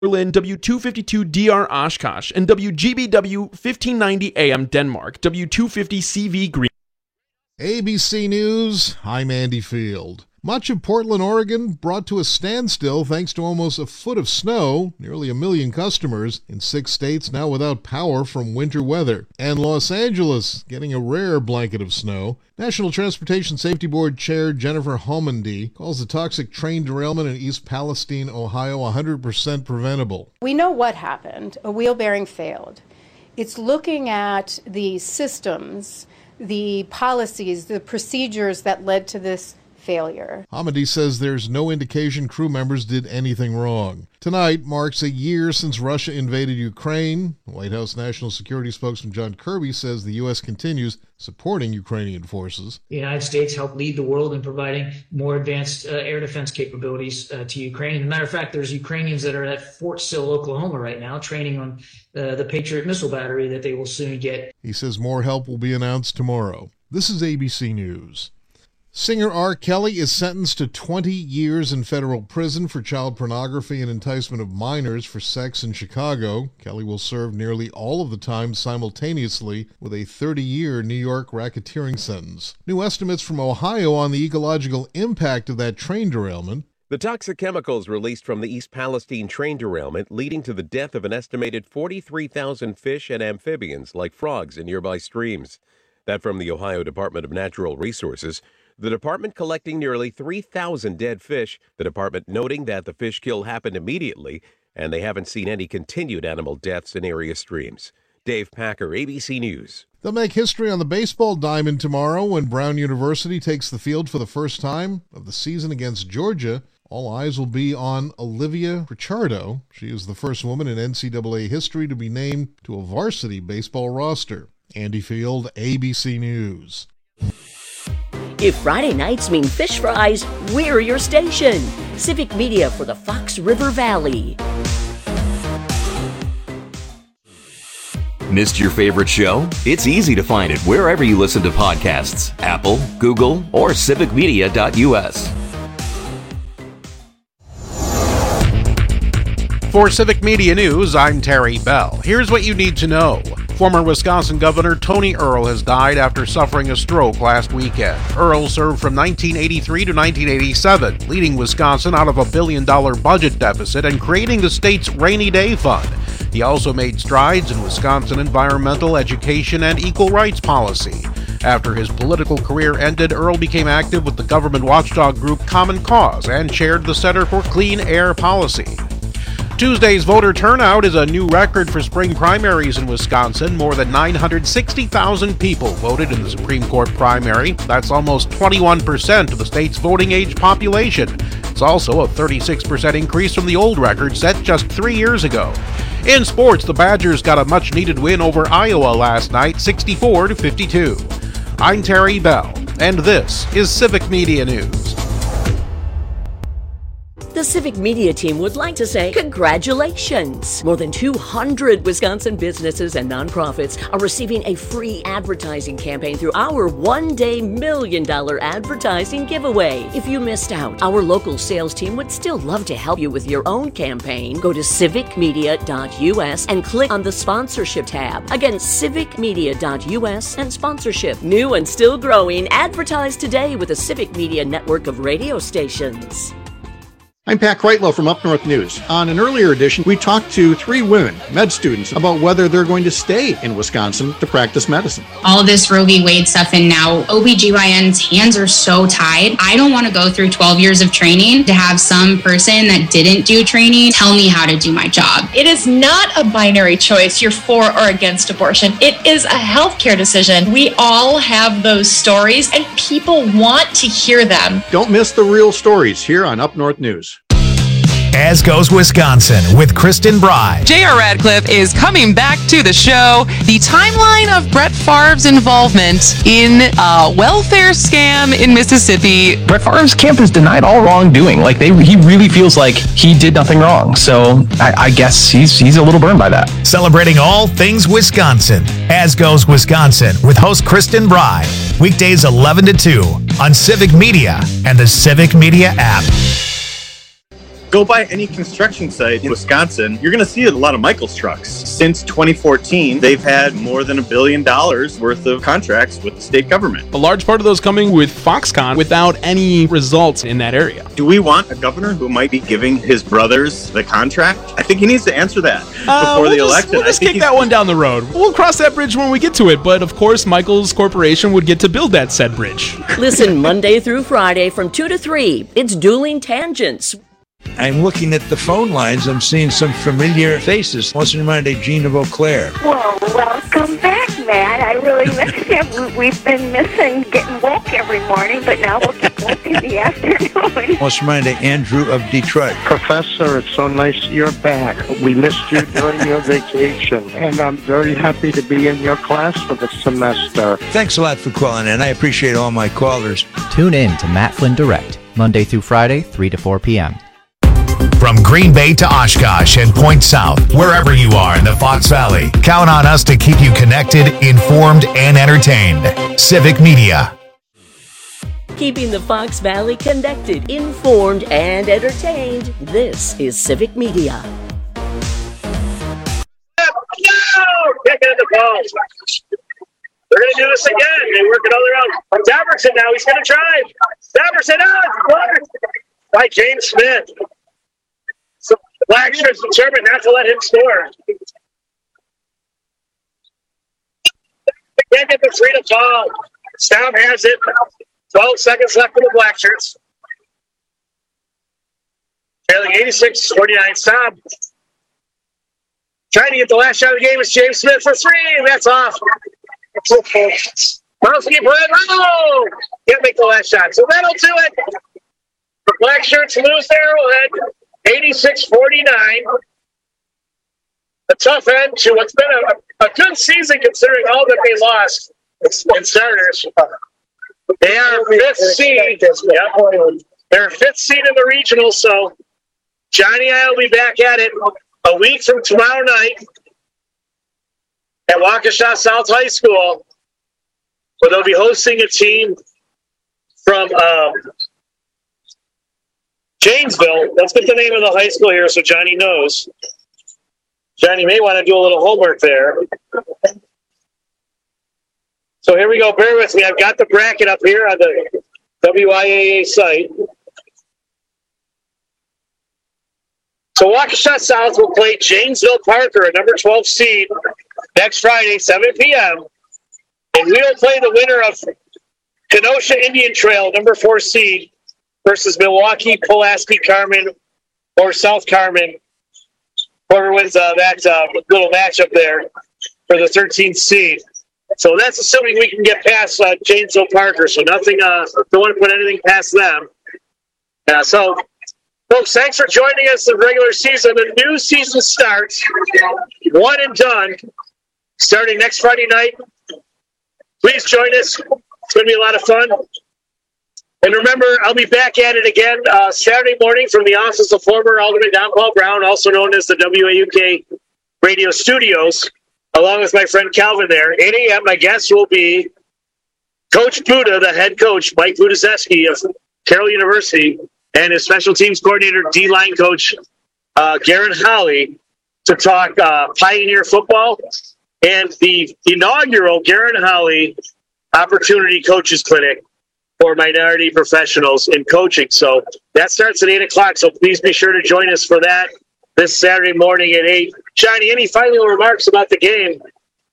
Berlin, W252DR Oshkosh, and WGBW 1590 AM Denmark, W250CV Green. ABC News, I'm Andy Field. Much of Portland, Oregon brought to a standstill thanks to almost a foot of snow, nearly 1 million customers in 6 states now without power from winter weather. And Los Angeles getting a rare blanket of snow. National Transportation Safety Board Chair Jennifer Homendy calls the toxic train derailment in East Palestine, Ohio 100% preventable. We know what happened. A wheel bearing failed. It's looking at the systems, the policies, the procedures that led to this failure. Homendy says there's no indication crew members did anything wrong. Tonight marks a year since Russia invaded Ukraine. White House National Security spokesman John Kirby says the U.S. continues supporting Ukrainian forces. The United States helped lead the world in providing more advanced air defense capabilities to Ukraine. As a matter of fact, there's Ukrainians that are at Fort Sill, Oklahoma right now, training on the Patriot missile battery that they will soon get. He says more help will be announced tomorrow. This is ABC News. Singer R. Kelly is sentenced to 20 years in federal prison for child pornography and enticement of minors for sex in Chicago. Kelly will serve nearly all of the time simultaneously with a 30-year New York racketeering sentence. New estimates from Ohio on the ecological impact of that train derailment. The toxic chemicals released from the East Palestine train derailment leading to the death of an estimated 43,000 fish and amphibians like frogs in nearby streams. That from the Ohio Department of Natural Resources. The department collecting nearly 3,000 dead fish, the department noting that the fish kill happened immediately, and they haven't seen any continued animal deaths in area streams. Dave Packer, ABC News. They'll make history on the baseball diamond tomorrow when Brown University takes the field for the first time of the season against Georgia. All eyes will be on Olivia Ricciardo. She is the first woman in NCAA history to be named to a varsity baseball roster. Andy Field, ABC News. If Friday nights mean fish fries, we're your station. Civic Media for the Fox River Valley. Missed your favorite show? It's easy to find it wherever you listen to podcasts. Apple, Google, or civicmedia.us. For Civic Media News, I'm Terry Bell. Here's what you need to know. Former Wisconsin Governor Tony Earl has died after suffering a stroke last weekend. Earl served from 1983 to 1987, leading Wisconsin out of a $1 billion budget deficit and creating the state's Rainy Day Fund. He also made strides in Wisconsin environmental, education, and equal rights policy. After his political career ended, Earl became active with the government watchdog group Common Cause and chaired the Center for Clean Air Policy. Tuesday's voter turnout is a new record for spring primaries in Wisconsin. More than 960,000 people voted in the Supreme Court primary. That's almost 21% of the state's voting age population. It's also a 36% increase from the old record set just 3 years ago. In sports, the Badgers got a much-needed win over Iowa last night, 64-52. I'm Terry Bell, and this is Civic Media News. The Civic Media team would like to say congratulations! More than 200 Wisconsin businesses and nonprofits are receiving a free advertising campaign through our one-day $1 million advertising giveaway. If you missed out, our local sales team would still love to help you with your own campaign. Go to civicmedia.us and click on the sponsorship tab. Again, civicmedia.us and sponsorship. New and still growing, advertise today with the Civic Media network of radio stations. I'm Pat Kreitlow from Up North News. On an earlier edition, we talked to 3 women, med students, about whether they're going to stay in Wisconsin to practice medicine. All of this Roe v. Wade stuff, and now OBGYN's hands are so tied. I don't want to go through 12 years of training to have some person that didn't do training tell me how to do my job. It is not a binary choice, you're for or against abortion. It is a healthcare decision. We all have those stories, and people want to hear them. Don't miss the real stories here on Up North News. As Goes Wisconsin with Kristen Bry. J.R. Radcliffe is coming back to the show. The timeline of Brett Favre's involvement in a welfare scam in Mississippi. Brett Favre's camp has denied all wrongdoing. He really feels like he did nothing wrong. So I guess he's a little burned by that. Celebrating all things Wisconsin. As Goes Wisconsin with host Kristen Bry. Weekdays 11 to 2 on Civic Media and the Civic Media app. Go by any construction site in Wisconsin, you're going to see a lot of Michaels trucks. Since 2014, they've had more than $1 billion worth of contracts with the state government. A large part of those coming with Foxconn without any results in that area. Do we want a governor who might be giving his brothers the contract? I think he needs to answer that before the election. We'll just kick that one down the road. We'll cross that bridge when we get to it, but of course, Michaels Corporation would get to build that said bridge. Listen Monday through Friday from 2 to 3. It's Dueling Tangents. I'm looking at the phone lines. I'm seeing some familiar faces. What's in mind, Gene of Eau Claire? Well, welcome back, Matt. I really miss you. We've been missing getting woke every morning, but now we'll get woke in the afternoon. What's in mind, Andrew of Detroit? Professor, it's so nice you're back. We missed you during your vacation, and I'm very happy to be in your class for the semester. Thanks a lot for calling in. I appreciate all my callers. Tune in to Matt Flynn Direct, Monday through Friday, 3 to 4 p.m. From Green Bay to Oshkosh and Point South, wherever you are in the Fox Valley, count on us to keep you connected, informed, and entertained. Civic Media. Keeping the Fox Valley connected, informed, and entertained. This is Civic Media. No! Kicking at the ball. They're going to do this again. They work it all around. Daverson now. He's going to drive. Daverson out. By James Smith. So Blackshirt's determined not to let him score. They can't get the freedom ball. Staub has it. 12 seconds left for the Blackshirts. Trailing 86-49. Staub trying to get the last shot of the game is James Smith for three, and that's off. Mouski, oh! Can't make the last shot. So that'll do it. The Blackshirts lose their Arrowhead. 86-49. A tough end to what's been a good season considering all that they lost in starters. They are fifth seed. Yep. They're fifth seed in the regional, so Johnny I will be back at it a week from tomorrow night at Waukesha South High School, where they'll be hosting a team from Janesville. Let's get the name of the high school here so Johnny knows. Johnny may want to do a little homework there. So here we go. Bear with me. I've got the bracket up here on the WIAA site. So Waukesha South will play Janesville Parker, a number 12 seed, next Friday, 7 p.m. And we'll play the winner of Kenosha Indian Trail, number 4 seed, versus Milwaukee, Pulaski, Carmen, or South Carmen. Whoever wins that little matchup there for the 13th seed. So that's assuming we can get past Janesville Parker. So nothing, don't want to put anything past them. So, folks, thanks for joining us in the regular season. The new season starts, one and done, starting next Friday night. Please join us. It's going to be a lot of fun. And remember, I'll be back at it again Saturday morning from the office of former Alderman Don Paul Brown, also known as the WAUK Radio Studios, along with my friend Calvin there. 8 a.m., my guest will be Coach Buda, the head coach, Mike Budazeski of Carroll University, and his special teams coordinator, D-line coach, Garen Holly, to talk Pioneer football and the inaugural Garen Holly Opportunity Coaches Clinic for minority professionals in coaching. So that starts at 8 o'clock. So please be sure to join us for that this Saturday morning at 8. Johnny, any final remarks about the game?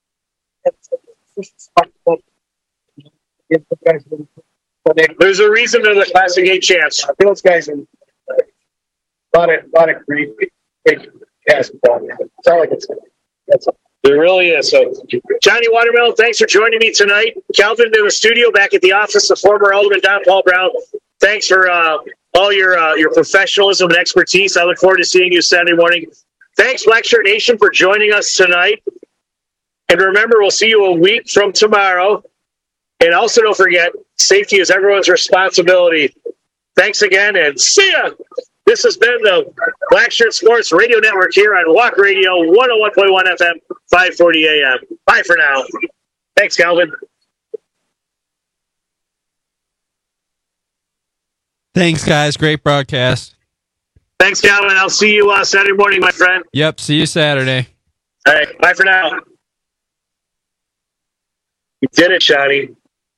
There's a reason they're the Classic 8 champs. Those guys are a lot of great basketball. It's all like it's There really is. So, Johnny Watermelon, thanks for joining me tonight. Calvin in the studio back at the office of former Alderman Don Paul Brown. Thanks for all your professionalism and expertise. I look forward to seeing you Saturday morning. Thanks, Blackshirt Nation, for joining us tonight. And remember, we'll see you a week from tomorrow. And also don't forget, safety is everyone's responsibility. Thanks again, and see ya! This has been the Blackshirt Sports Radio Network here on Walk Radio, 101.1 FM, 540 AM. Bye for now. Thanks, Calvin. Thanks, guys. Great broadcast. Thanks, Calvin. I'll see you Saturday morning, my friend. Yep, see you Saturday. All right, bye for now. You did it, Shotty.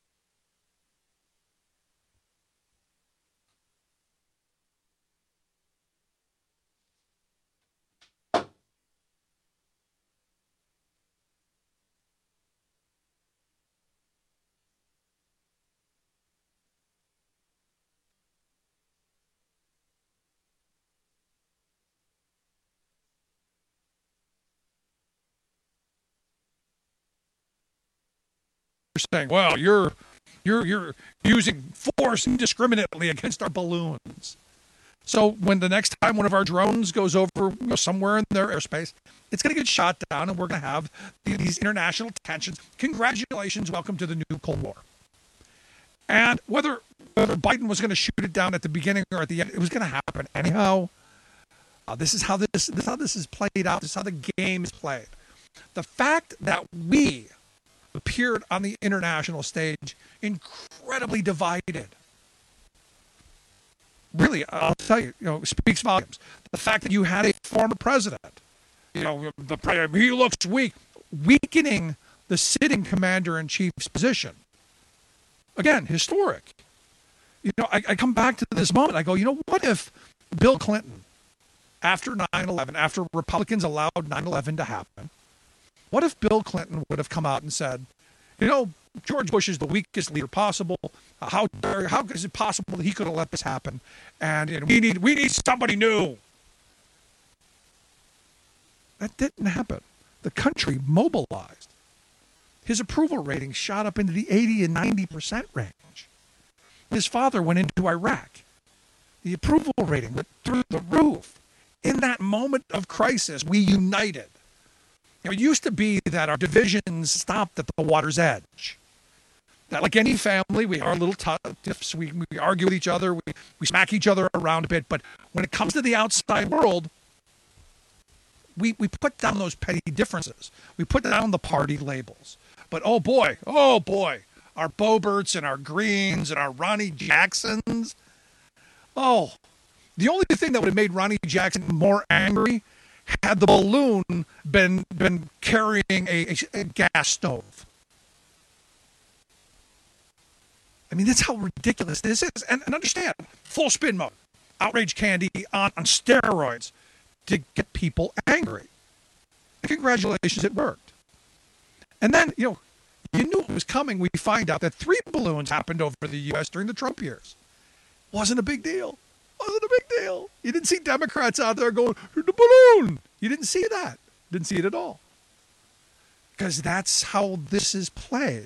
Saying, well, you're using force indiscriminately against our balloons. So when the next time one of our drones goes over somewhere in their airspace, it's going to get shot down, and we're going to have these international tensions. Congratulations, welcome to the new Cold War. And whether Biden was going to shoot it down at the beginning or at the end, it was going to happen anyhow. This is how this is played out. This is how the game is played. The fact that we appeared on the international stage incredibly divided. Really, I'll tell you, speaks volumes. The fact that you had a former president, the president, he looks weak, weakening the sitting commander-in-chief's position. Again, historic. I come back to this moment. I go, what if Bill Clinton, after 9/11, after Republicans allowed 9/11 to happen, what if Bill Clinton would have come out and said, George Bush is the weakest leader possible. How is it possible that he could have let this happen? And we need somebody new. That didn't happen. The country mobilized. His approval rating shot up into the 80 and 90% range. His father went into Iraq. The approval rating went through the roof. In that moment of crisis, we united. It used to be that our divisions stopped at the water's edge. That, like any family, we are a little tough. We argue with each other. We smack each other around a bit. But when it comes to the outside world, we put down those petty differences. We put down the party labels. But oh boy, our Boeberts and our Greens and our Ronnie Jacksons. Oh, the only thing that would have made Ronnie Jackson more angry had the balloon been carrying a gas stove. I mean, that's how ridiculous this is. And understand, full spin mode, outrage candy on steroids to get people angry. And congratulations, it worked. And then, you knew it was coming. We find out that 3 balloons happened over the U.S. during the Trump years. Wasn't a big deal. Wasn't a big deal. You didn't see Democrats out there going, the balloon. You didn't see that. Didn't see it at all. Because that's how this is played.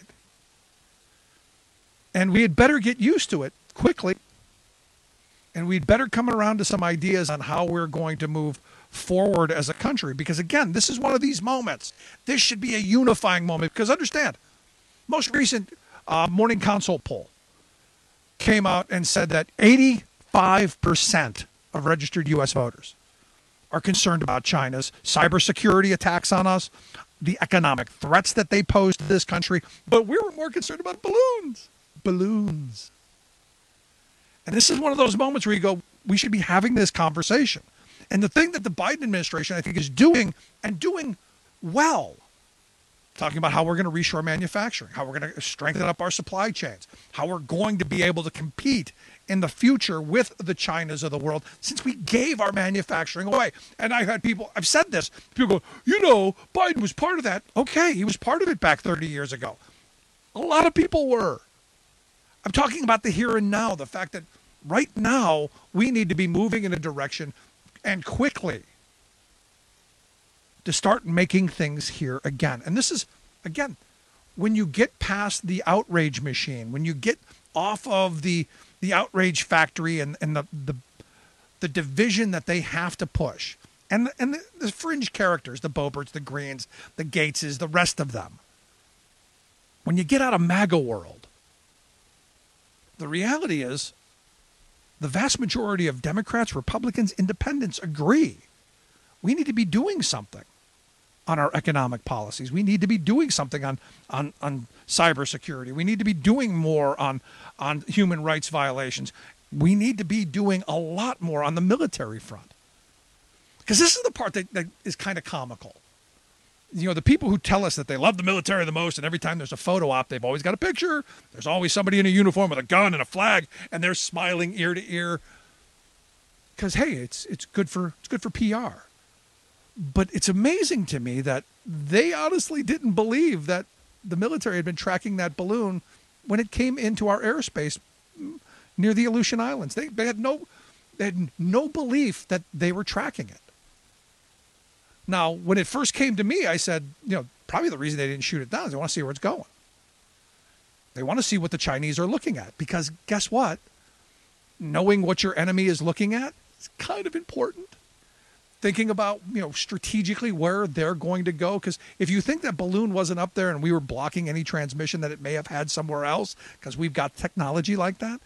And we had better get used to it quickly. And we'd better come around to some ideas on how we're going to move forward as a country. Because again, this is one of these moments. This should be a unifying moment. Because understand, most recent Morning Consult poll came out and said that 85% of registered U.S. voters are concerned about China's cybersecurity attacks on us, the economic threats that they pose to this country. But we were more concerned about balloons. Balloons. And this is one of those moments where you go, we should be having this conversation. And the thing that the Biden administration, I think, is doing, and doing well, talking about how we're going to reshore manufacturing, how we're going to strengthen up our supply chains, how we're going to be able to compete in the future with the Chinas of the world, since we gave our manufacturing away. And I've said this, people go, Biden was part of that. Okay, he was part of it back 30 years ago. A lot of people were. I'm talking about the here and now, the fact that right now we need to be moving in a direction and quickly to start making things here again. And this is, again, when you get past the outrage machine, when you get off of the outrage factory and the division that they have to push, and the fringe characters, the Boeberts, the Greens, the Gateses, the rest of them. When you get out of MAGA world, the reality is the vast majority of Democrats, Republicans, Independents agree we need to be doing something on our economic policies. We need to be doing something on cybersecurity. We need to be doing more on human rights violations. We need to be doing a lot more on the military front. Because this is the part that is kind of comical. You know, the people who tell us that they love the military the most, and every time there's a photo op, they've always got a picture. There's always somebody in a uniform with a gun and a flag, and they're smiling ear to ear. Because, hey, it's good for PR. But it's amazing to me that they honestly didn't believe that the military had been tracking that balloon when it came into our airspace near the Aleutian Islands. They had no belief that they were tracking it. Now, when it first came to me, I said, probably the reason they didn't shoot it down is they want to see where it's going. They want to see what the Chinese are looking at. Because guess what? Knowing what your enemy is looking at is kind of important. Thinking about, strategically where they're going to go. Because if you think that balloon wasn't up there and we were blocking any transmission that it may have had somewhere else, because we've got technology like that,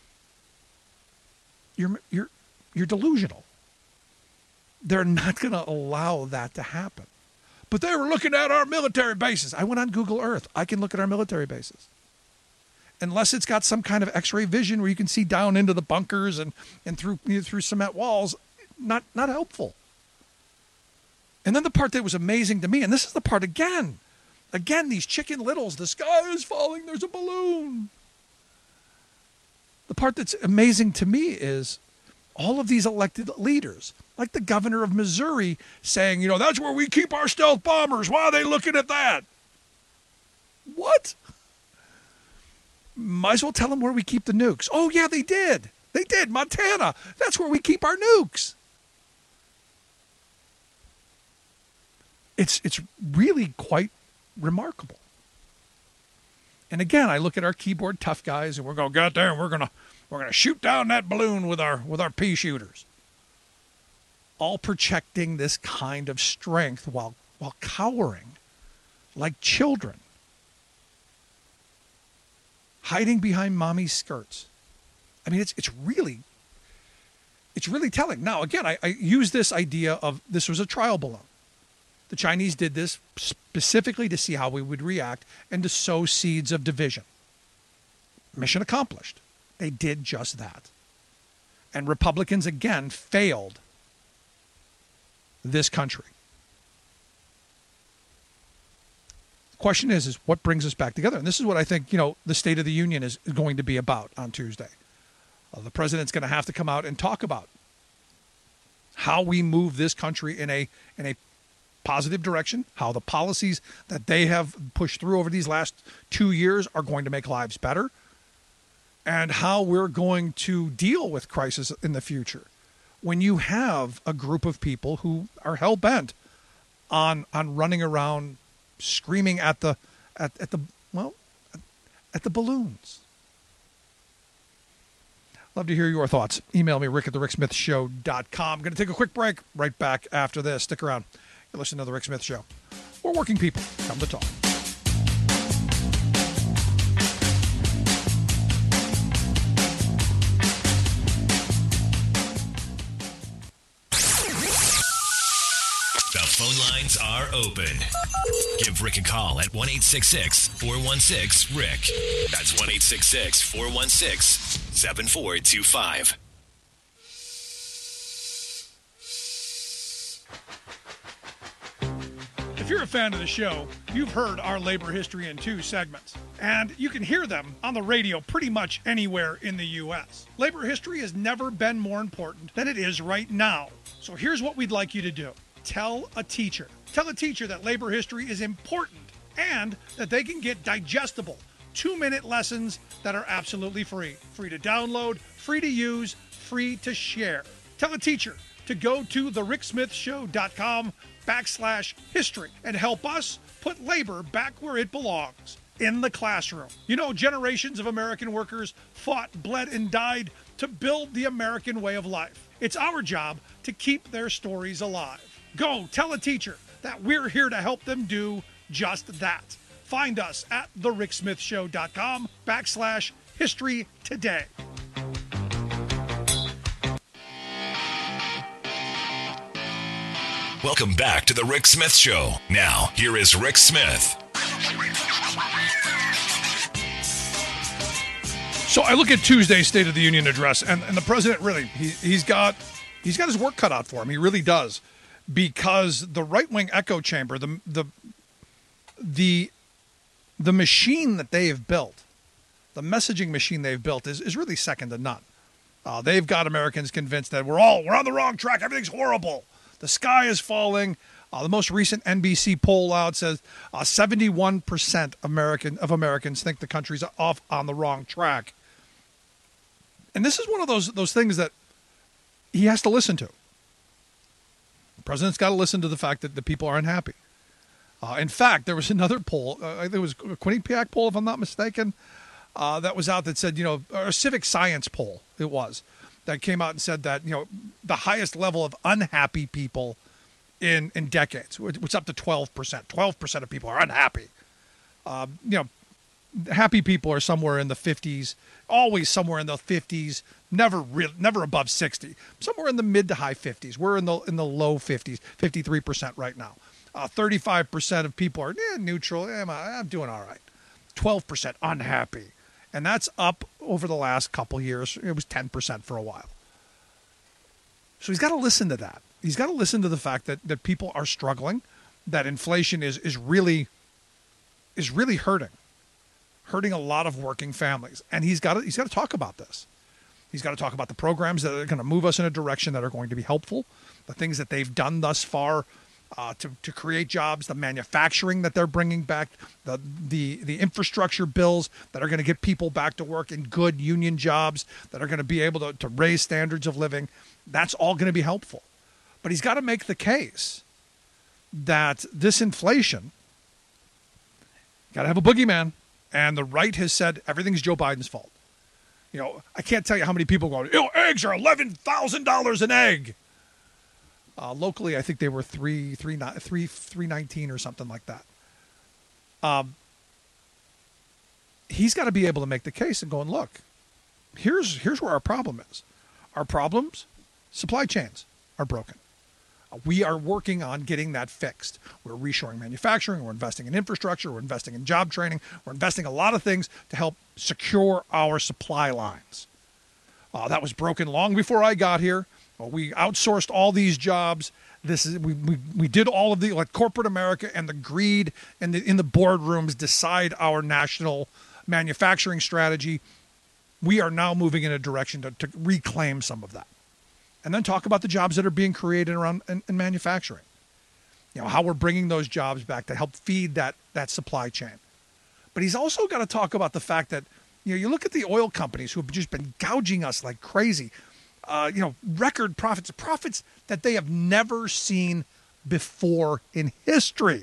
you're delusional. They're not going to allow that to happen. But they were looking at our military bases. I went on Google Earth. I can look at our military bases. Unless it's got some kind of X-ray vision where you can see down into the bunkers and through cement walls, not helpful. And then the part that was amazing to me, and this is the part again, these Chicken Littles, the sky is falling, there's a balloon. The part that's amazing to me is all of these elected leaders, like the governor of Missouri, saying, that's where we keep our stealth bombers. Why are they looking at that? What? Might as well tell them where we keep the nukes. Oh, yeah, they did. They did. Montana. That's where we keep our nukes. It's really quite remarkable. And again, I look at our keyboard tough guys, and we're going to go out there and we're going to shoot down that balloon with our pea shooters. All projecting this kind of strength while cowering like children. Hiding behind mommy's skirts. I mean, it's really telling. Now, again, I use this idea of this was a trial balloon. The Chinese did this specifically to see how we would react and to sow seeds of division. Mission accomplished. They did just that. And Republicans, again, failed this country. The question is what brings us back together? And this is what I think, the State of the Union is going to be about on Tuesday. The president's going to have to come out and talk about how we move this country in a positive direction, how the policies that they have pushed through over these last 2 years are going to make lives better, and how we're going to deal with crisis in the future. When you have a group of people who are hell-bent on running around screaming at the balloons. Love to hear your thoughts. Email me, rick@thericksmithshow.com. I'm going to take a quick break. Right back after this. Stick around. You listen to The Rick Smith Show. We're working people. Come to talk. The phone lines are open. Give Rick a call at 1-866-416-RICK. That's 1-866-416-7425. If you're a fan of the show, you've heard our Labor History in 2 segments, and you can hear them on the radio pretty much anywhere in the U.S. Labor history has never been more important than it is right now. So here's what we'd like you to do. Tell a teacher. Tell a teacher that labor history is important and that they can get digestible 2-minute lessons that are absolutely free. Free to download, free to use, free to share. Tell a teacher to go to thericksmithshow.com/history and help us put labor back where it belongs, in the classroom. Generations of American workers fought, bled, and died to build the American way of life. It's our job to keep their stories alive. Go tell a teacher that we're here to help them do just that. Find us at thericksmithshow.com/history today. Welcome back to The Rick Smith Show. Now, here is Rick Smith. So I look at Tuesday's State of the Union address, and the president really he's got his work cut out for him. He really does, because the right-wing echo chamber, the machine that they have built, the messaging machine they've built is really second to none. They've got Americans convinced that we're on the wrong track. Everything's horrible. The sky is falling. The most recent NBC poll out says 71% of Americans think the country's off on the wrong track. And this is one of those things that he has to listen to. The president's got to listen to the fact that the people are unhappy. In fact, there was another poll. I think it was a Quinnipiac poll, if I'm not mistaken, that was out that said, a civic science poll it was, that came out and said that, the highest level of unhappy people in decades, which up to 12%. 12% of people are unhappy. Happy people are somewhere in the 50s, always somewhere in the 50s, never above 60, somewhere in the mid to high 50s. We're in the low 50s, 53% right now. 35% of people are neutral. I'm doing all right. 12% unhappy. And that's up over the last couple years. It was 10% for a while. So he's got to listen to that. He's got to listen to the fact that people are struggling, that inflation is really hurting a lot of working families. And he's got to talk about this. He's got to talk about the programs that are going to move us in a direction that are going to be helpful, the things that they've done thus far to create jobs, the manufacturing that they're bringing back, the infrastructure bills that are going to get people back to work in good union jobs that are going to be able to raise standards of living. That's all going to be helpful. But he's got to make the case that this inflation, got to have a boogeyman. And the right has said everything's Joe Biden's fault. I can't tell you how many people go, eggs are $11,000 an egg. Locally, I think they were $3.19 or something like that. He's got to be able to make the case and go and look. Here's where our problem is. Our problems, supply chains are broken. We are working on getting that fixed. We're reshoring manufacturing. We're investing in infrastructure. We're investing in job training. We're investing a lot of things to help secure our supply lines. That was broken long before I got here. We outsourced all these jobs. We did all of the corporate America and the greed and in the boardrooms decide our national manufacturing strategy. We are now moving in a direction to reclaim some of that. And then talk about the jobs that are being created around in manufacturing. How we're bringing those jobs back to help feed that supply chain. But he's also got to talk about the fact that, you look at the oil companies who have just been gouging us like crazy. Record profits that they have never seen before in history.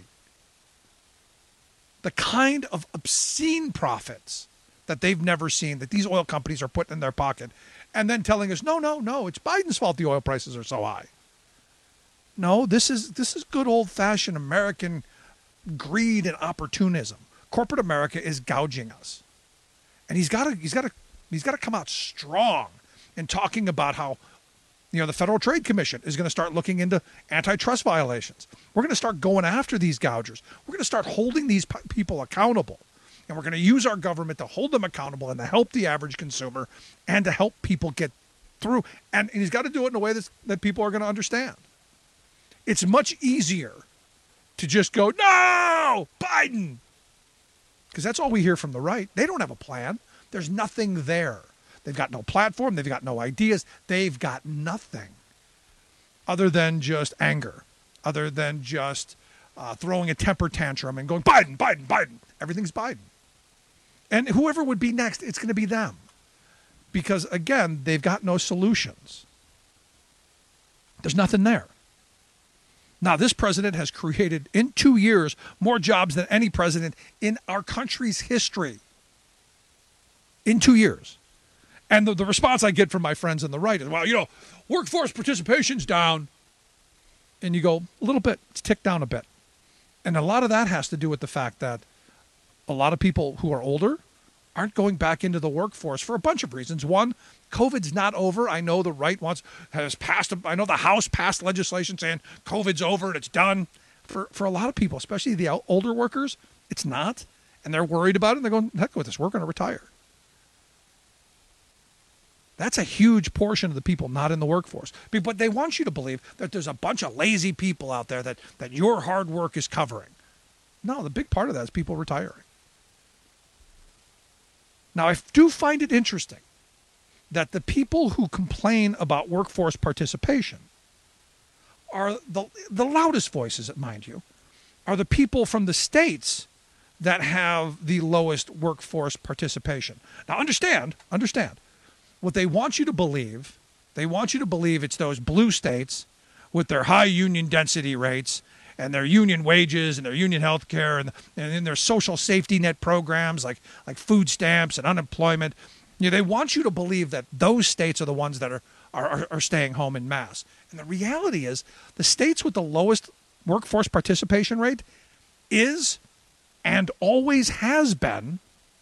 The kind of obscene profits that they've never seen that these oil companies are putting in their pocket. And then telling us, no, it's Biden's fault the oil prices are so high. No, this is good old-fashioned American greed and opportunism. Corporate America is gouging us. And he's got to come out strong in talking about how, the Federal Trade Commission is going to start looking into antitrust violations. We're going to start going after these gougers. We're going to start holding these people accountable. And we're going to use our government to hold them accountable and to help the average consumer and to help people get through. And he's got to do it in a way that people are going to understand. It's much easier to just go, no, Biden. Because that's all we hear from the right. They don't have a plan. There's nothing there. They've got no platform. They've got no ideas. They've got nothing other than just anger, other than just throwing a temper tantrum and going, Biden, Biden, Biden. Everything's Biden. And whoever would be next, it's going to be them. Because, again, they've got no solutions. There's nothing there. Now, this president has created, in 2 years, more jobs than any president in our country's history. In 2 years. And the response I get from my friends on the right is, well, workforce participation's down. And you go, a little bit. It's ticked down a bit. And a lot of that has to do with the fact that a lot of people who are older aren't going back into the workforce for a bunch of reasons. One, COVID's not over. I know the right has passed. I know the House passed legislation saying COVID's over and it's done. For a lot of people, especially the older workers, it's not. And they're worried about it. And they're going, heck with this. We're going to retire. That's a huge portion of the people not in the workforce. But they want you to believe that there's a bunch of lazy people out there that your hard work is covering. No, the big part of that is people retiring. Now, I do find it interesting that the people who complain about workforce participation are the loudest voices, mind you, are the people from the states that have the lowest workforce participation. Now, understand, what they want you to believe, it's those blue states with their high union density rates and their union wages and their union health care and in their social safety net programs like food stamps and unemployment. They want you to believe that those states are the ones that are staying home en masse. And the reality is the states with the lowest workforce participation rate is and always has been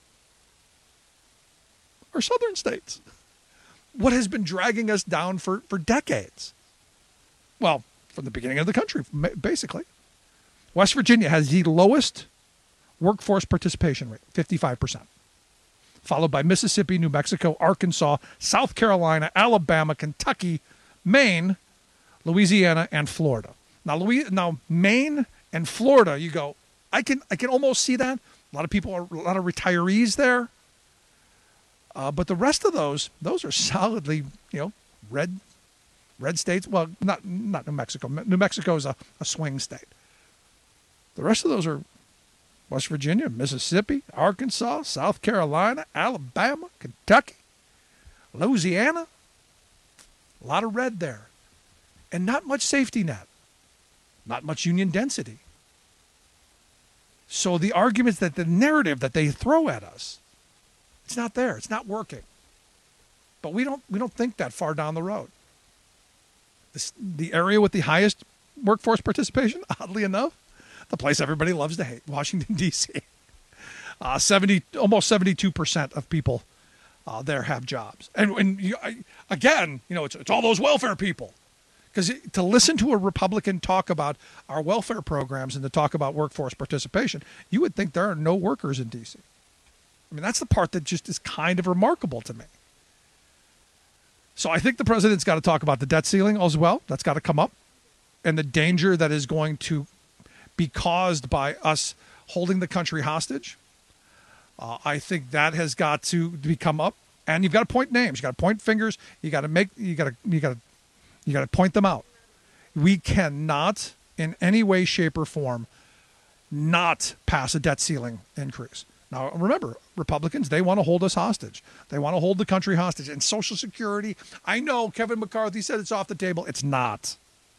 our southern states. What has been dragging us down for decades? Well, from the beginning of the country, basically. West Virginia has the lowest workforce participation rate, 55%. Followed by Mississippi, New Mexico, Arkansas, South Carolina, Alabama, Kentucky, Maine, Louisiana, and Florida. Now Maine and Florida, you go, I can almost see that. A lot of retirees there. But the rest of those are solidly, red states. Well, not New Mexico. New Mexico is a swing state. The rest of those are West Virginia, Mississippi, Arkansas, South Carolina, Alabama, Kentucky, Louisiana. A lot of red there. And not much safety net. Not much union density. So the arguments that the narrative that they throw at us, it's not there. It's not working. But we don't think that far down the road. The area with the highest workforce participation, oddly enough, the place everybody loves to hate, Washington, D.C. Almost 72% of people there have jobs. And it's all those welfare people. Because to listen to a Republican talk about our welfare programs and to talk about workforce participation, you would think there are no workers in D.C. I mean, that's the part that just is kind of remarkable to me. So I think the president's got to talk about the debt ceiling as well. That's got to come up. And the danger that is going to be caused by us holding the country hostage. I think that has got to come up. And you've got to point names. You got to point fingers. You got to point them out. We cannot, in any way, shape, or form, not pass a debt ceiling increase. Now, remember, Republicans, they want to hold us hostage. They want to hold the country hostage. And Social Security, I know Kevin McCarthy said it's off the table. It's not.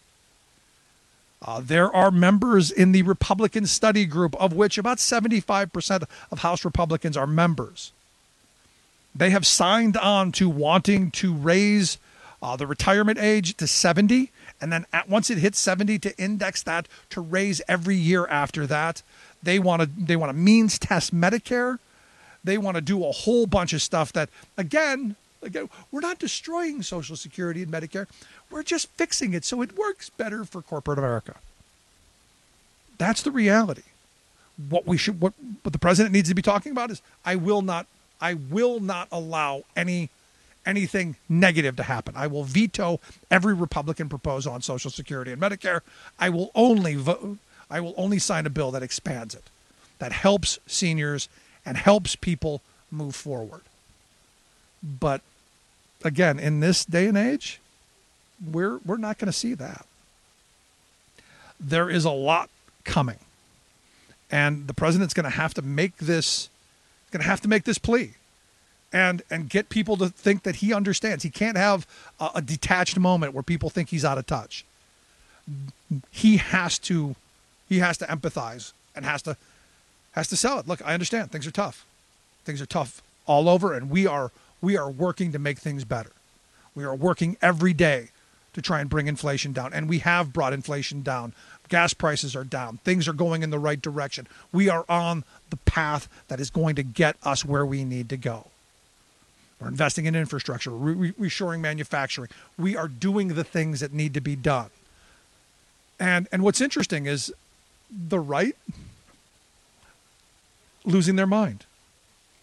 There are members in the Republican study group, of which about 75% of House Republicans are members. They have signed on to wanting to raise the retirement age to 70, and then once it hits 70, to index that to raise every year after that. They want to means test Medicare. They want to do a whole bunch of stuff that, again, we're not destroying Social Security and Medicare. We're just fixing it so it works better for corporate America. That's the reality. What the president needs to be talking about is, I will not allow anything negative to happen. I will veto every Republican proposal on Social Security and Medicare. I will only sign a bill that expands it, that helps seniors and helps people move forward. But again, in this day and age, we're not going to see that. There is a lot coming, and the president's going to have to make this plea. And get people to think that he understands. He can't have a detached moment where people think he's out of touch. He has to empathize and has to sell it. Look, I understand things are tough. Things are tough all over, and we are working to make things better. We are working every day to try and bring inflation down, and we have brought inflation down. Gas prices are down. Things are going in the right direction. We are on the path that is going to get us where we need to go. We're investing in infrastructure, reshoring manufacturing. We are doing the things that need to be done. And what's interesting is the right losing their mind.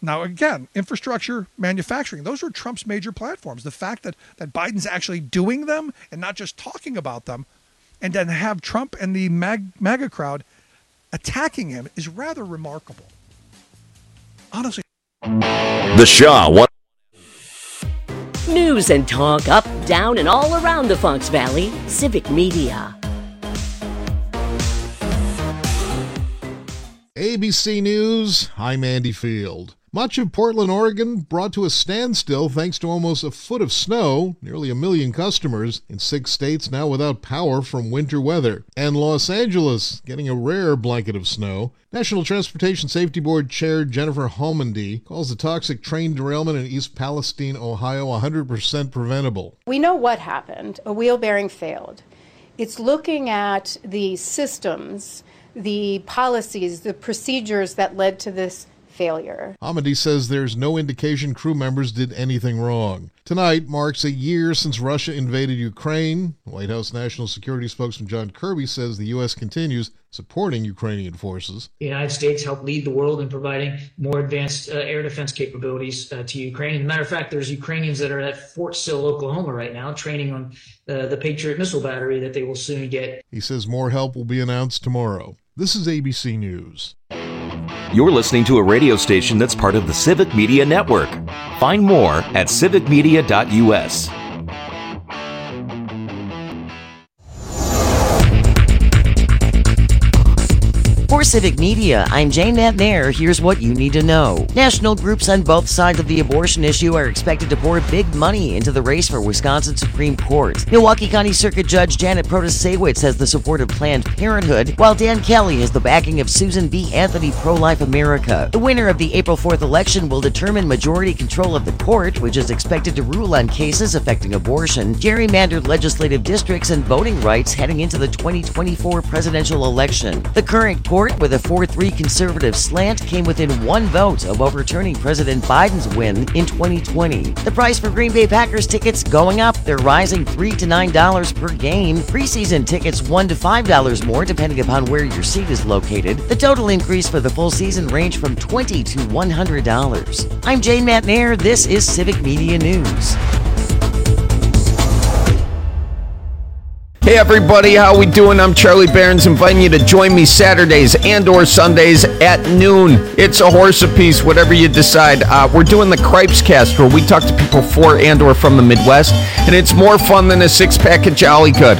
Now, again, infrastructure, manufacturing, those are Trump's major platforms. The fact that Biden's actually doing them and not just talking about them, and then have Trump and the MAGA crowd attacking him is rather remarkable. Honestly. The Shaw. What? News and talk up, down, and all around the Fox Valley. Civic Media. ABC News, I'm Andy Field. Much of Portland, Oregon brought to a standstill thanks to almost a foot of snow, nearly 1 million customers in 6 states now without power from winter weather. And Los Angeles getting a rare blanket of snow. National Transportation Safety Board Chair Jennifer Homendy calls the toxic train derailment in East Palestine, Ohio 100% preventable. We know what happened. A wheel bearing failed. It's looking at the systems, the policies, the procedures that led to this failure. Homendy says there's no indication crew members did anything wrong. Tonight marks a year since Russia invaded Ukraine. White House National Security spokesman John Kirby says the U.S. continues supporting Ukrainian forces. The United States helped lead the world in providing more advanced air defense capabilities to Ukraine. As a matter of fact, there's Ukrainians that are at Fort Sill, Oklahoma right now, training on the Patriot missile battery that they will soon get. He says more help will be announced tomorrow. This is ABC News. You're listening to a radio station that's part of the Civic Media Network. Find more at civicmedia.us. For Civic Media, I'm Jane McNair. Here's what you need to know. National groups on both sides of the abortion issue are expected to pour big money into the race for Wisconsin Supreme Court. Milwaukee County Circuit Judge Janet Protasewicz has the support of Planned Parenthood, while Dan Kelly has the backing of Susan B. Anthony Pro-Life America. The winner of the April 4th election will determine majority control of the court, which is expected to rule on cases affecting abortion, gerrymandered legislative districts, and voting rights heading into the 2024 presidential election. The current court, with a 4-3 conservative slant, came within one vote of overturning President Biden's win in 2020. The price for Green Bay Packers tickets going up. They're rising $3 to $9 per game. Preseason tickets $1 to $5 more, depending upon where your seat is located. The total increase for the full season range from $20 to $100. I'm Jane McNair. This is Civic Media News. Hey everybody, how we doing? I'm Charlie Barons, inviting you to join me Saturdays and or Sundays at noon. It's a horse apiece, whatever you decide. We're doing the Cripes Cast, where we talk to people for and or from the Midwest, and it's more fun than a six-pack of Jolly Good.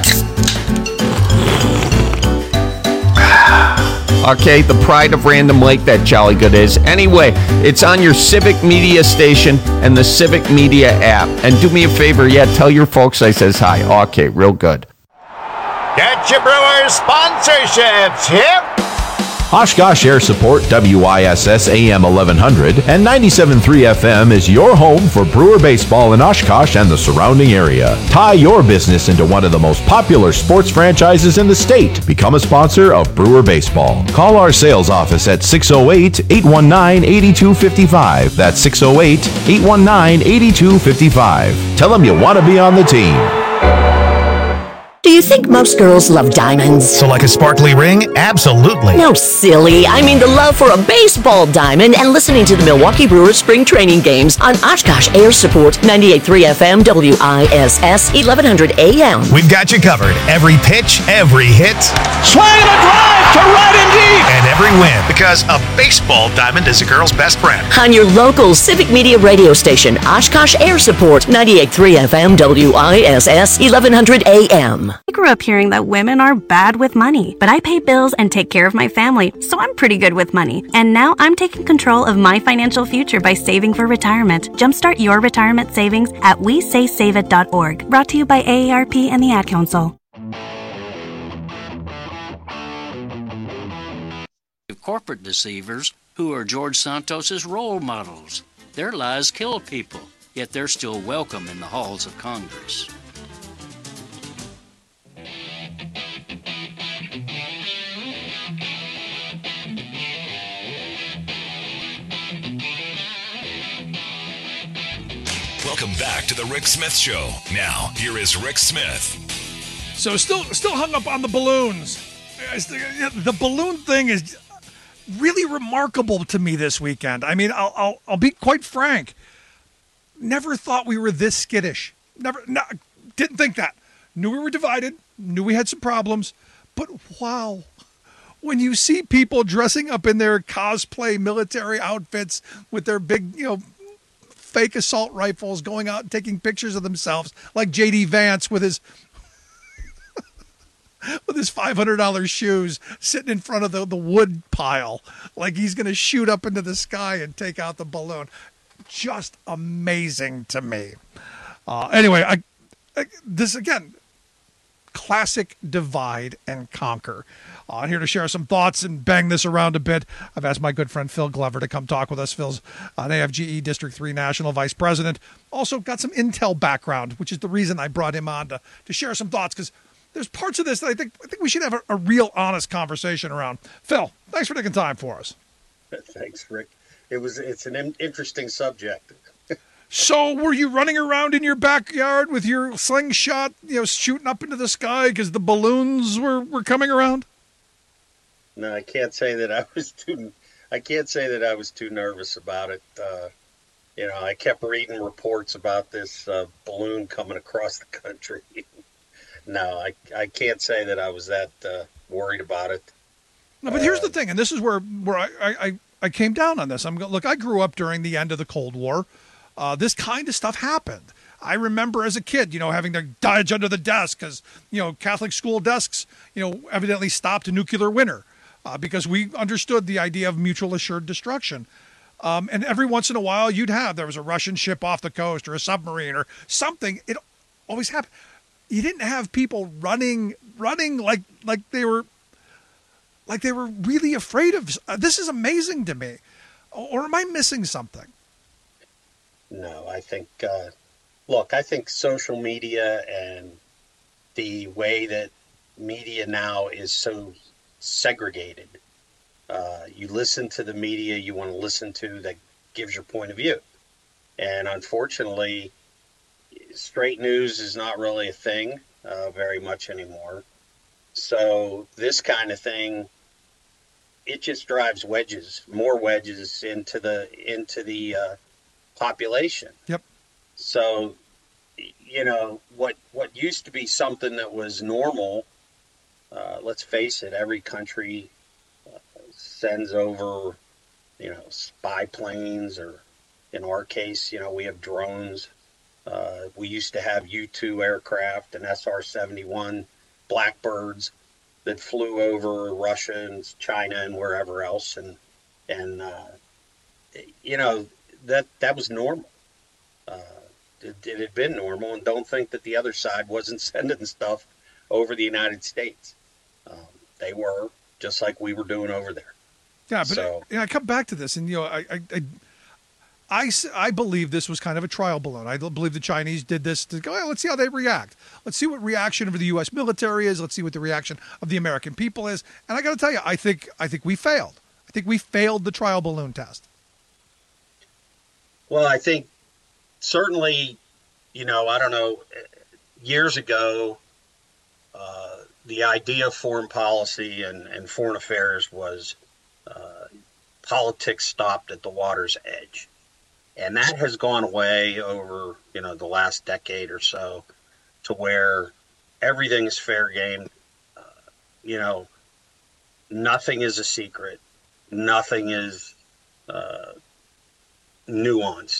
Okay, the pride of Random Lake, that Jolly Good is. Anyway, it's on your Civic Media station and the Civic Media app. And do me a favor, tell your folks I says hi. Okay, real good. Get your Brewers sponsorships, hip! Oshkosh Air Support, WISS AM 1100 and 97.3 FM is your home for Brewer baseball in Oshkosh and the surrounding area. Tie your business into one of the most popular sports franchises in the state. Become a sponsor of Brewer baseball. Call our sales office at 608-819-8255. That's 608-819-8255. Tell them you want to be on the team. Do you think most girls love diamonds? So like a sparkly ring? Absolutely. No, silly. I mean the love for a baseball diamond and listening to the Milwaukee Brewers spring training games on Oshkosh Air Support, 98.3 FM, WISS, 1100 AM. We've got you covered. Every pitch, every hit. Swing and a drive to right and deep. And every win. Because a baseball diamond is a girl's best friend. On your local Civic Media radio station, Oshkosh Air Support, 98.3 FM, WISS, 1100 AM. I grew up hearing that women are bad with money, but I pay bills and take care of my family, so I'm pretty good with money. And now I'm taking control of my financial future by saving for retirement. Jumpstart your retirement savings at WeSaySaveIt.org. Brought to you by AARP and the Ad Council. Corporate deceivers who are George Santos's role models. Their lies kill people, yet they're still welcome in the halls of Congress. Welcome back to the Rick Smith Show. Now, here is Rick Smith. So still hung up on the balloons. The balloon thing is, really remarkable to me this weekend. I mean, I'll be quite frank. Never thought we were this skittish. Didn't think that. Knew we were divided. Knew we had some problems. But wow, when you see people dressing up in their cosplay military outfits with their big, fake assault rifles, going out and taking pictures of themselves, like J.D. Vance with his with his $500 shoes sitting in front of the wood pile, like he's going to shoot up into the sky and take out the balloon. Just amazing to me. Anyway, this again, classic divide and conquer. I'm here to share some thoughts and bang this around a bit. I've asked my good friend Phil Glover to come talk with us. Phil's an AFGE District 3 National Vice President. Also got some intel background, which is the reason I brought him on to share some thoughts, because there's parts of this that I think we should have a real honest conversation around. Phil, thanks for taking time for us. Thanks, Rick. It's an interesting subject. So were you running around in your backyard with your slingshot, shooting up into the sky because the balloons were coming around? No, I can't say that I was too nervous about it. I kept reading reports about this balloon coming across the country. No, I can't say that I was that worried about it. No, but here's the thing, and this is where I came down on this. Look, I grew up during the end of the Cold War. This kind of stuff happened. I remember as a kid, having to dodge under the desk because, Catholic school desks, evidently stopped a nuclear winter because we understood the idea of mutual assured destruction. And every once in a while there was a Russian ship off the coast or a submarine or something. It always happened. You didn't have people running like they were really afraid of. This is amazing to me. Or am I missing something? No, I think, I think social media and the way that media now is so segregated. You listen to the media you want to listen to that gives your point of view. And unfortunately, straight news is not really a thing very much anymore. So this kind of thing, it just drives more wedges into the population. Yep. So, what used to be something that was normal, let's face it, every country sends over, spy planes, or in our case, we have drones. We used to have U-2 aircraft and SR-71 Blackbirds that flew over Russia and China and wherever else. And that was normal. It had been normal, and don't think that the other side wasn't sending stuff over the United States. They were, just like we were doing over there. Yeah, but I come back to this, and I believe this was kind of a trial balloon. I believe the Chinese did this to go, let's see how they react. Let's see what reaction of the U.S. military is. Let's see what the reaction of the American people is. And I got to tell you, I think we failed. I think we failed the trial balloon test. Well, I think certainly, I don't know, years ago, the idea of foreign policy and foreign affairs was politics stopped at the water's edge. And that has gone away over, the last decade or so, to where everything is fair game. Nothing is a secret. Nothing is nuanced.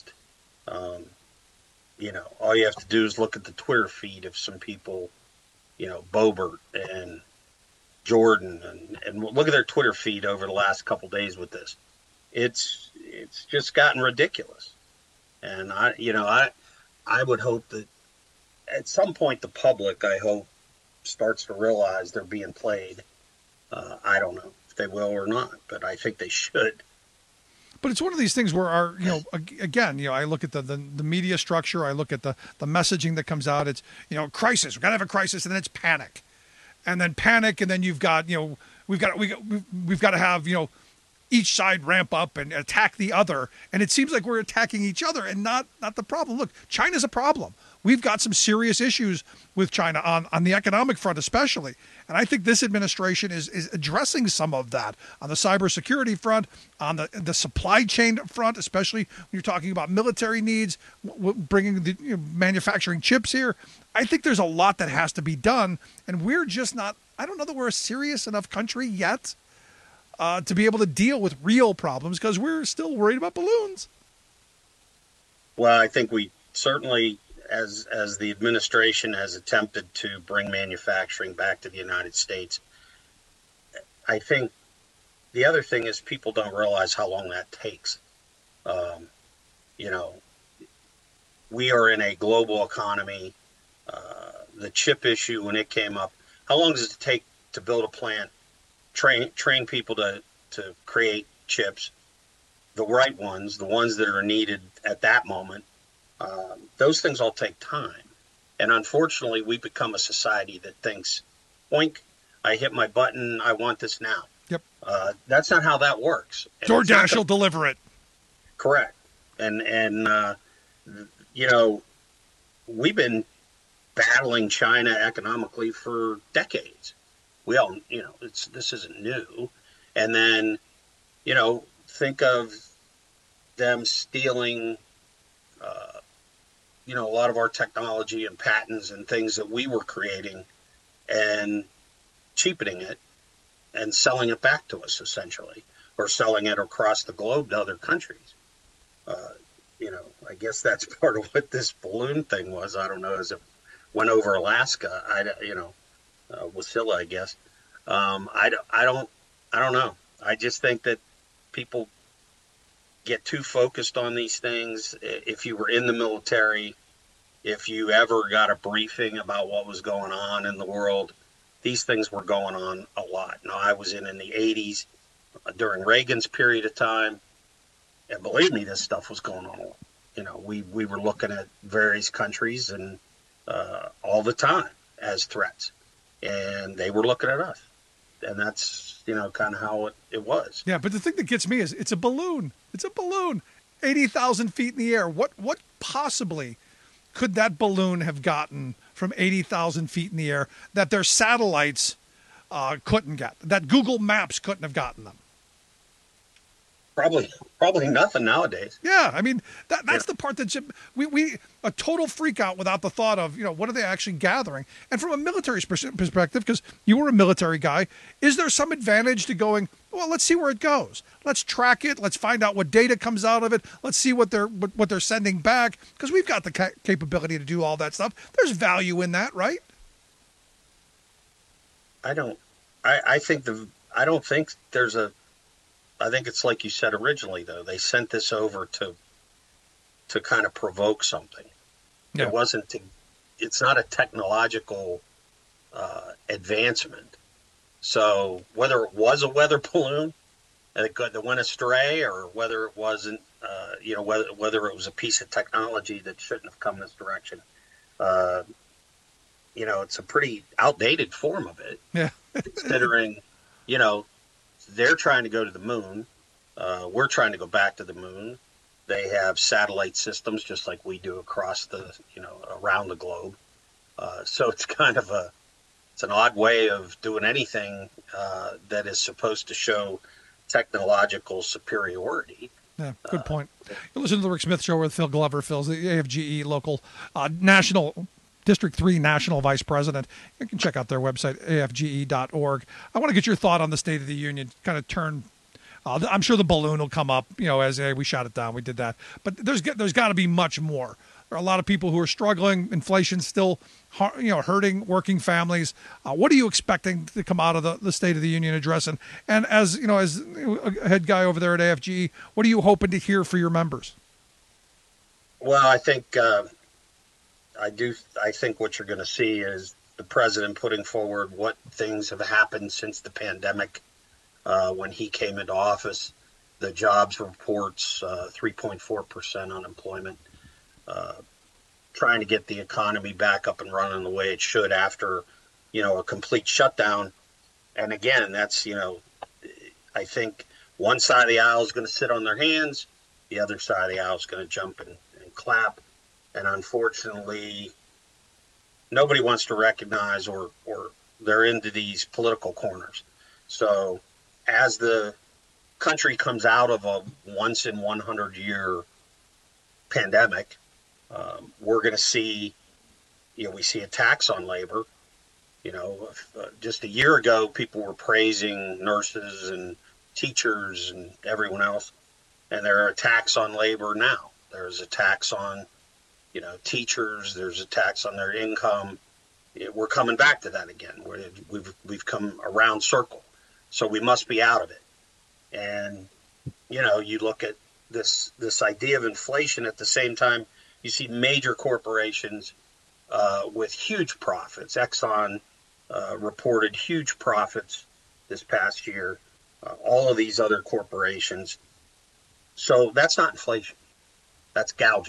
All you have to do is look at the Twitter feed of some people, Boebert and Jordan, and look at their Twitter feed over the last couple days with this. It's just gotten ridiculous. And I would hope that at some point the public, I hope, starts to realize they're being played. I don't know if they will or not, but I think they should. But it's one of these things where I look at the media structure, I look at the messaging that comes out. It's, crisis. We've got to have a crisis, and then it's panic. And then panic, and then you've got, we've got to have, each side ramp up and attack the other. And it seems like we're attacking each other and not the problem. Look, China's a problem. We've got some serious issues with China on the economic front especially. And I think this administration is addressing some of that on the cybersecurity front, on the supply chain front, especially when you're talking about military needs, bringing the manufacturing chips here. I think there's a lot that has to be done, and we're just not, I don't know that we're a serious enough country yet to be able to deal with real problems because we're still worried about balloons. Well, I think we certainly, as the administration has attempted to bring manufacturing back to the United States, I think the other thing is people don't realize how long that takes. We are in a global economy. The chip issue, when it came up, how long does it take to build a plant, train people to create chips, the right ones, the ones that are needed at that moment? Those things all take time. And unfortunately, we become a society that thinks, oink, I hit my button, I want this now. Yep. That's not how that works. And DoorDash will deliver it. Correct. And we've been battling China economically for decades. We all, this isn't new. And then, think of them stealing a lot of our technology and patents and things that we were creating and cheapening it and selling it back to us, essentially, or selling it across the globe to other countries. I guess that's part of what this balloon thing was. I don't know, as it went over Alaska, Wasilla, I guess. I don't know. I just think that people get too focused on these things. If you were in the military, if you ever got a briefing about what was going on in the world, these things were going on a lot. Now, I was in the 80s during Reagan's period of time, and believe me, this stuff was going on a lot. We were looking at various countries and all the time as threats, and they were looking at us. And that's, kind of how it was. Yeah, but the thing that gets me is it's a balloon. It's a balloon, 80,000 feet in the air. What possibly could that balloon have gotten from 80,000 feet in the air that their satellites couldn't get, that Google Maps couldn't have gotten them? Probably nothing nowadays. Yeah, I mean that's the part that we a total freak out without the thought of what are they actually gathering. And from a military perspective, because you were a military guy, is there some advantage to going, well, let's see where it goes, let's track it, let's find out what data comes out of it, let's see what they're sending back, because we've got the capability to do all that stuff. There's value in that, right? I don't think there's a. I think it's like you said originally, though. They sent this over to kind of provoke something. Yeah. It's not a technological advancement. So whether it was a weather balloon that went astray, or whether it wasn't, whether it was a piece of technology that shouldn't have come this direction, it's a pretty outdated form of it. Yeah. Considering, they're trying to go to the moon. We're trying to go back to the moon. They have satellite systems just like we do across around the globe. So it's kind of it's an odd way of doing anything that is supposed to show technological superiority. Yeah, good point. You listen to the Rick Smith Show with Phil Glover. Phil's the AFGE local national District 3 National Vice President. You can check out their website, afge.org. I want to get your thought on the State of the Union, kind of turn. I'm sure the balloon will come up, as we shot it down, we did that. But there's got to be much more. There are a lot of people who are struggling. Inflation's still, hurting working families. What are you expecting to come out of the State of the Union address? And as a head guy over there at AFGE, what are you hoping to hear for your members? Well, I think I think what you're going to see is the president putting forward what things have happened since the pandemic. When he came into office, the jobs reports, 3.4% unemployment, trying to get the economy back up and running the way it should after, a complete shutdown. And again, that's, I think one side of the aisle is going to sit on their hands, the other side of the aisle is going to jump and clap. And unfortunately, nobody wants to recognize or they're into these political corners. So as the country comes out of a once in 100 year pandemic, we're going to see, we see a tax on labor. Just a year ago, people were praising nurses and teachers and everyone else, and there are attacks on labor now. There's a tax on, teachers. There's a tax on their income. We're coming back to that again. We've come around circle, so we must be out of it. And you look at this idea of inflation. At the same time, you see major corporations with huge profits. Exxon reported huge profits this past year. All of these other corporations. So that's not inflation. That's gouging.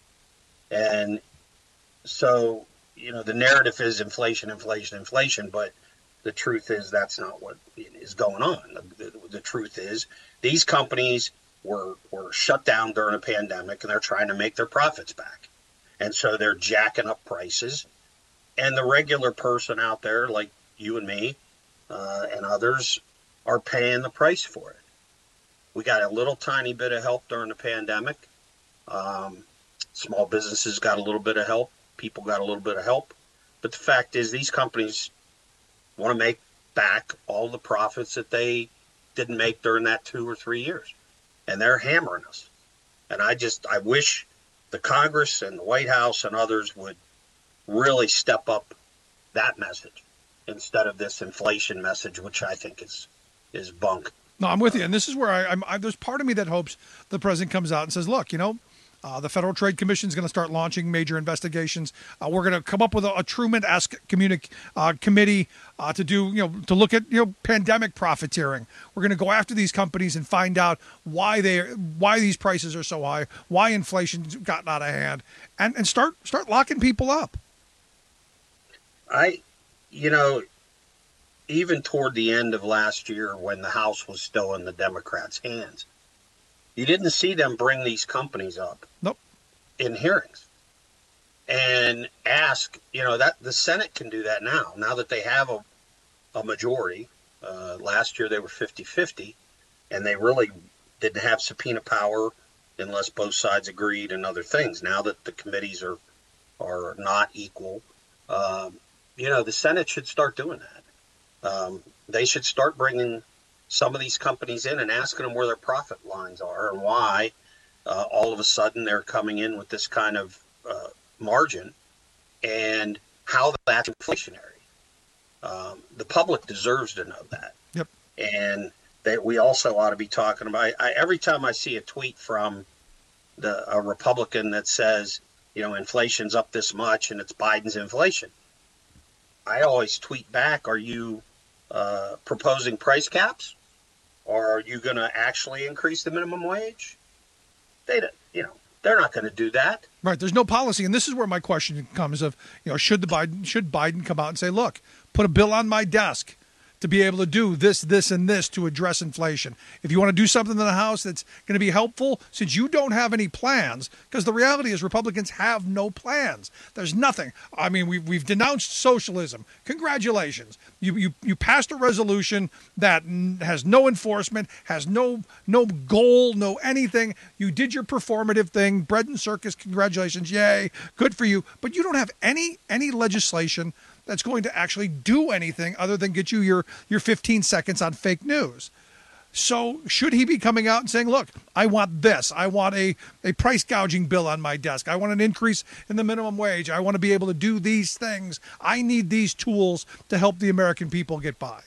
And so, the narrative is inflation, inflation, inflation, but the truth is that's not what is going on. The truth is these companies were shut down during a pandemic, and they're trying to make their profits back. And so they're jacking up prices. And the regular person out there, like you and me and others, are paying the price for it. We got a little tiny bit of help during the pandemic. Small businesses got a little bit of help. People got a little bit of help. But the fact is, these companies want to make back all the profits that they didn't make during that 2 or 3 years. And they're hammering us. And I wish the Congress and the White House and others would really step up that message instead of this inflation message, which I think is bunk. No, I'm with you. And this is where I'm there's part of me that hopes the president comes out and says, look, the Federal Trade Commission is going to start launching major investigations. We're going to come up with a Truman-esque committee to do, to look at, pandemic profiteering. We're going to go after these companies and find out why these prices are so high, why inflation's gotten out of hand, and start locking people up. Even toward the end of last year, when the House was still in the Democrats' hands, you didn't see them bring these companies up. Nope. In hearings and ask, that the Senate can do that now that they have a majority. Last year they were 50-50, and they really didn't have subpoena power unless both sides agreed and other things. Now that the committees are not equal, the Senate should start doing that. They should start bringing some of these companies in and asking them where their profit lines are and why all of a sudden they're coming in with this kind of margin and how that's inflationary. The public deserves to know that. Yep. And we also ought to be talking about, every time I see a tweet from a Republican that says, inflation's up this much and it's Biden's inflation, I always tweet back, are you proposing price caps, or are you going to actually increase the minimum wage? They're not going to do that. Right. There's no policy. And this is where my question comes of, should Biden come out and say, look, put a bill on my desk to be able to do this, this, and this to address inflation. If you want to do something in the House that's going to be helpful, since you don't have any plans, because the reality is Republicans have no plans. There's nothing. I mean, we've denounced socialism. Congratulations. You passed a resolution that has no enforcement, has no goal, no anything. You did your performative thing, bread and circus. Congratulations. Yay. Good for you. But you don't have any legislation that's going to actually do anything other than get you your 15 seconds on fake news. So should he be coming out and saying, look, I want this. I want a price gouging bill on my desk. I want an increase in the minimum wage. I want to be able to do these things. I need these tools to help the American people get by.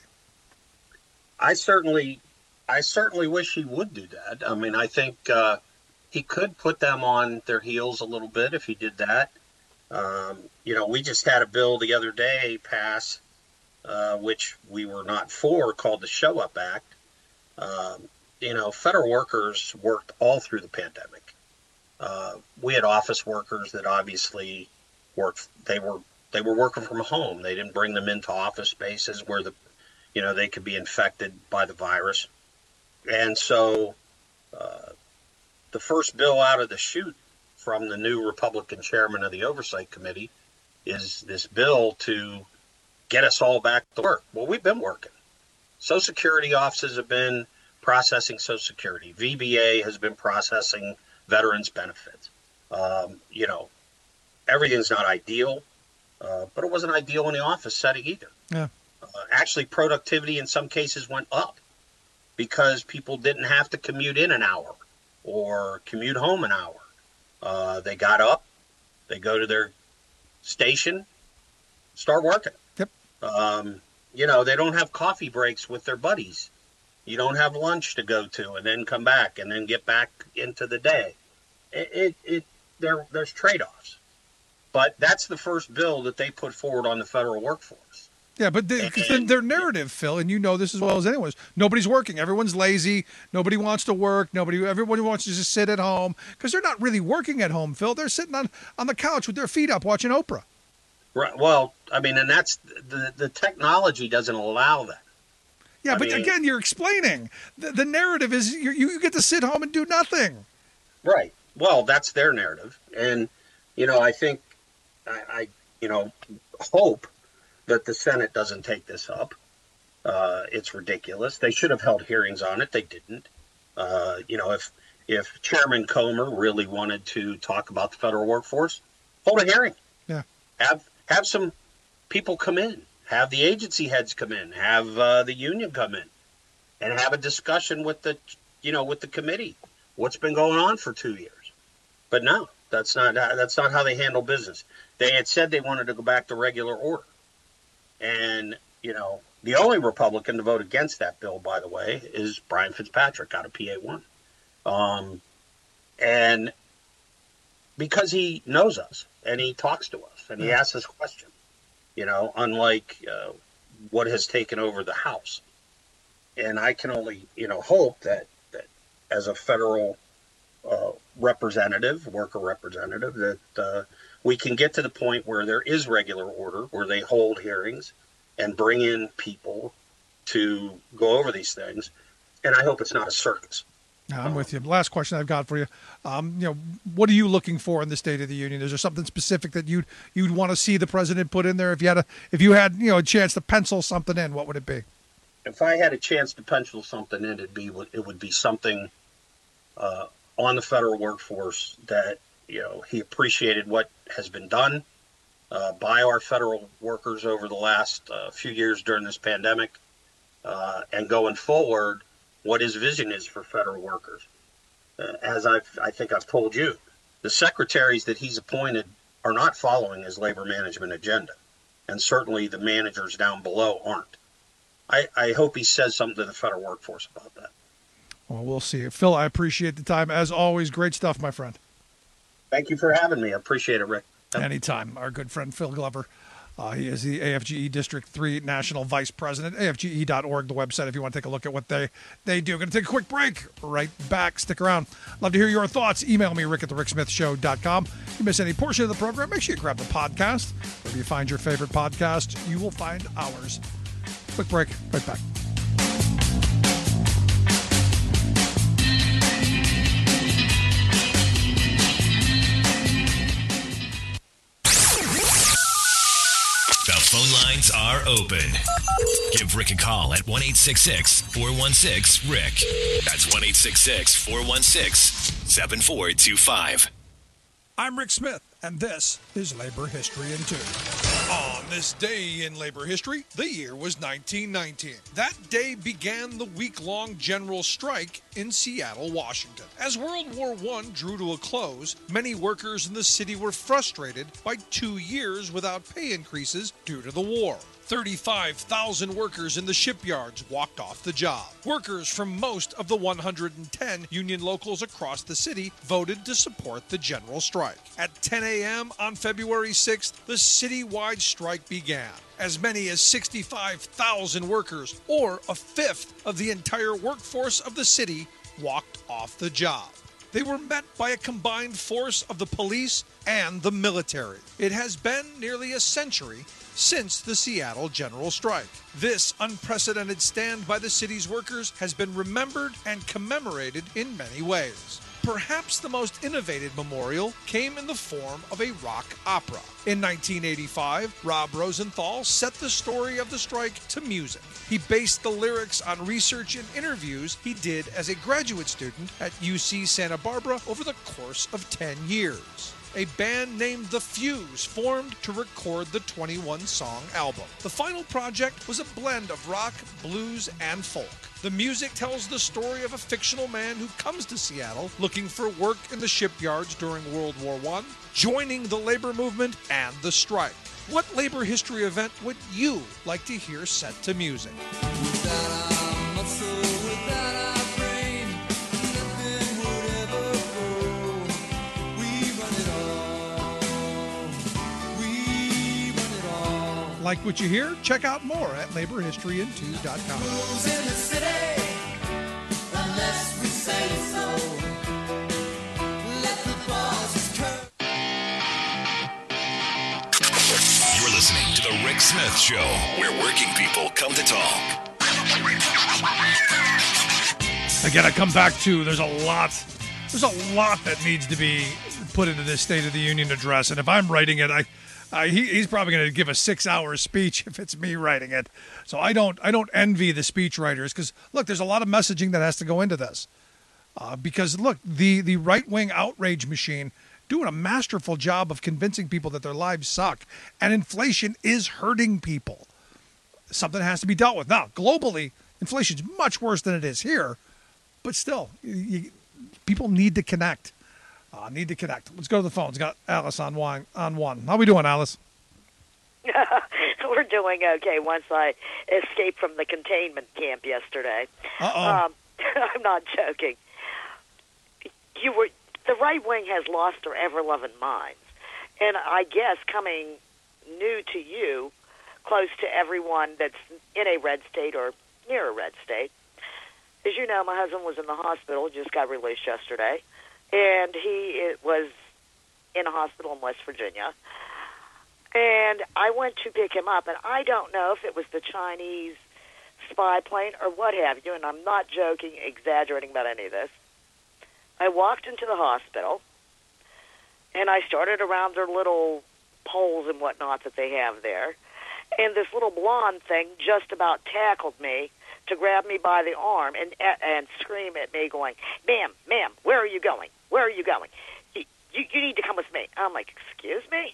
I certainly wish he would do that. I mean, I think he could put them on their heels a little bit if he did that. We just had a bill the other day pass, which we were not for, called the Show Up Act. Federal workers worked all through the pandemic. We had office workers that obviously worked. They were working from home. They didn't bring them into office spaces where they could be infected by the virus. And so the first bill out of the chute from the new Republican chairman of the Oversight Committee is this bill to get us all back to work. Well, we've been working. Social Security offices have been processing Social Security. VBA has been processing veterans benefits. Everything's not ideal, but it wasn't ideal in the office setting either. Yeah. Actually, productivity in some cases went up because people didn't have to commute in an hour or commute home an hour. They got up, they go to their station, start working. Yep. They don't have coffee breaks with their buddies. You don't have lunch to go to and then come back and then get back into the day. There's trade-offs. But that's the first bill that they put forward on the federal workforce. Yeah, but their narrative, Phil, and you know this as well as anyone, is nobody's working. Everyone's lazy. Nobody wants to work. Everyone wants to just sit at home because they're not really working at home, Phil. They're sitting on the couch with their feet up watching Oprah. Right. Well, and that's the technology doesn't allow that. Yeah, again, you're explaining. The narrative is you get to sit home and do nothing. Right. Well, that's their narrative. And, I think I hope that the Senate doesn't take this up. It's ridiculous. They should have held hearings on it. They didn't. If Chairman Comer really wanted to talk about the federal workforce, hold a hearing. Yeah. Have some people come in. Have the agency heads come in. Have the union come in, and have a discussion with the committee. What's been going on for 2 years? But no, that's not how they handle business. They had said they wanted to go back to regular order. And, the only Republican to vote against that bill, by the way, is Brian Fitzpatrick out of PA1. And because he knows us and he talks to us and he asks us questions, unlike what has taken over the House. And I can only, hope that as a federal worker representative, that we can get to the point where there is regular order, where they hold hearings and bring in people to go over these things. And I hope it's not a circus. No, I'm with you. Last question I've got for you. What are you looking for in the State of the Union? Is there something specific that you'd want to see the president put in there? If you had a chance to pencil something in, what would it be? If I had a chance to pencil something in, it would be something on the federal workforce that he appreciated what has been done by our federal workers over the last few years during this pandemic, and going forward, what his vision is for federal workers. As I think I've told you, the secretaries that he's appointed are not following his labor management agenda, and certainly the managers down below aren't. I hope he says something to the federal workforce about that. Well, we'll see. Phil, I appreciate the time. As always, great stuff, my friend. Thank you for having me. I appreciate it, Rick. Anytime. Our good friend Phil Glover. He is the AFGE District 3 National Vice President. AFGE.org, the website, if you want to take a look at what they do. Going to take a quick break. Right back. Stick around. Love to hear your thoughts. Email me, rick@thericksmithshow.com. If you miss any portion of the program, make sure you grab the podcast. Wherever you find your favorite podcast, you will find ours. Quick break. Right back. The phone lines are open. Give Rick a call at 1-866-416-RICK. That's 1-866-416-7425. I'm Rick Smith, and this is Labor History in 2. On this day in labor history, the year was 1919. That day began the week-long general strike in Seattle, Washington. As World War I drew to a close, many workers in the city were frustrated by 2 years without pay increases due to the war. 35,000 workers in the shipyards walked off the job. Workers from most of the 110 union locals across the city voted to support the general strike. At 10 a.m. on February 6th, the citywide strike began. As many as 65,000 workers, or a fifth of the entire workforce of the city, walked off the job. They were met by a combined force of the police and the military. It has been nearly a century since the Seattle general strike. This unprecedented stand by the city's workers has been remembered and commemorated in many ways. Perhaps the most innovative memorial came in the form of a rock opera. In 1985, Rob Rosenthal set the story of the strike to music. He based the lyrics on research and interviews he did as a graduate student at UC Santa Barbara over the course of 10 years. A band named The Fuse formed to record the 21-song album. The final project was a blend of rock, blues, and folk. The music tells the story of a fictional man who comes to Seattle looking for work in the shipyards during World War I, joining the labor movement and the strike. What labor history event would you like to hear set to music? Like what you hear? Check out more at laborhistoryin2.com. You're listening to The Rick Smith Show, where working people come to talk. Again, I come back to there's a lot that needs to be put into this State of the Union address, and if I'm writing it, he's probably going to give a 6-hour speech if it's me writing it. So I don't envy the speech writers because, look, there's a lot of messaging that has to go into this. Because, look, the right-wing outrage machine doing a masterful job of convincing people that their lives suck. And inflation is hurting people. Something has to be dealt with. Now, globally, inflation's much worse than it is here. But still, people need to connect. Let's go to the phones. Got Alice on one. How we doing, Alice? We're doing okay. Once I escaped from the containment camp yesterday. I'm not joking. The right wing has lost their ever-loving minds. And I guess coming new to you, close to everyone that's in a red state or near a red state, as you know, my husband was in the hospital, just got released yesterday. And he was in a hospital in West Virginia. And I went to pick him up, and I don't know if it was the Chinese spy plane or what have you, and I'm not joking, exaggerating about any of this. I walked into the hospital, and I started around their little poles and whatnot that they have there. And this little blonde thing just about tackled me to grab me by the arm and scream at me going, ma'am, where are you going? Where are you going? You need to come with me. I'm like, excuse me?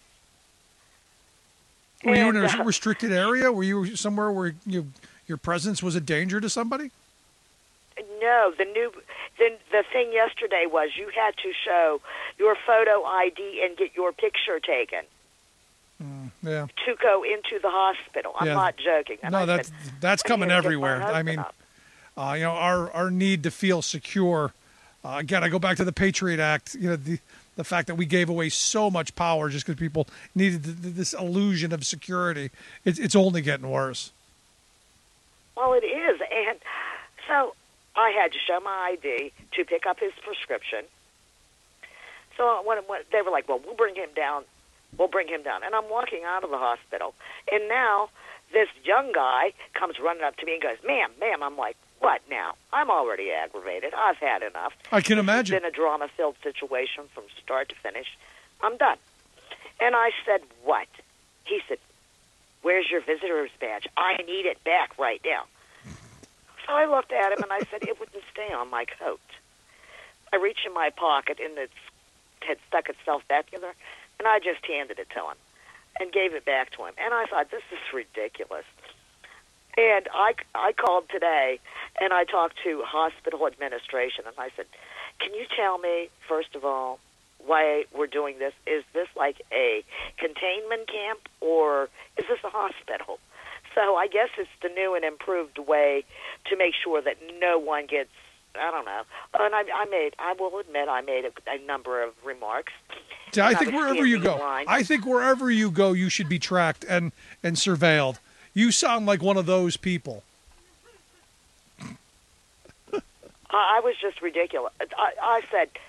Were you in a restricted area? Were you somewhere where your presence was a danger to somebody? No, the thing yesterday was you had to show your photo ID and get your picture taken. Yeah. To go into the hospital. I'm not joking. And no, that's coming everywhere. I mean, our need to feel secure. Again, I go back to the Patriot Act. The fact that we gave away so much power just because people needed this illusion of security. It's only getting worse. Well, it is, and so I had to show my ID to pick up his prescription. So when they were like, "Well, we'll bring him down," and I'm walking out of the hospital, and now this young guy comes running up to me and goes, "Ma'am." I'm like, "What now? I'm already aggravated. I've had enough." I can imagine. It's been a drama-filled situation from start to finish. I'm done. And I said, "What?" He said, "Where's your visitor's badge? I need it back right now." So I looked at him and I said, "It wouldn't stay on my coat." I reached in my pocket and it had stuck itself back together, and I just handed it to him and gave it back to him. And I thought, this is ridiculous. And I called today and I talked to hospital administration and I said, "Can you tell me, first of all, why we're doing this? Is this like a containment camp or is this a hospital?" So I guess it's the new and improved way to make sure that no one gets, I don't know. And I will admit I made a number of remarks. Yeah, I think wherever you go, you should be tracked and surveilled. You sound like one of those people. I was just ridiculous. I said,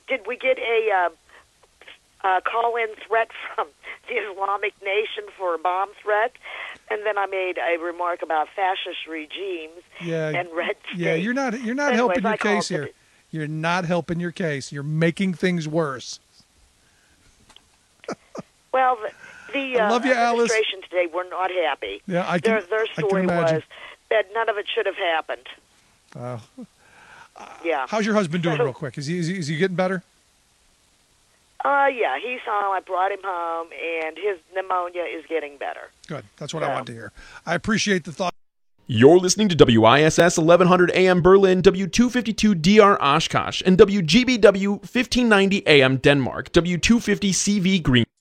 did we get a call-in threat from the Islamic Nation for a bomb threat? And then I made a remark about fascist regimes and red states. Yeah, you're not helping your case here. You're not helping your case. You're making things worse. Well, the I love you, administration today were not happy. Yeah, their story was that none of it should have happened. Yeah. How's your husband doing, real quick? Is he getting better? Yeah, he's home. I brought him home, and his pneumonia is getting better. Good. That's what I wanted to hear. I appreciate the thought. You're listening to WISS 1100 AM Berlin, W252 DR Oshkosh, and WGBW 1590 AM Denmark, W250 CV Green.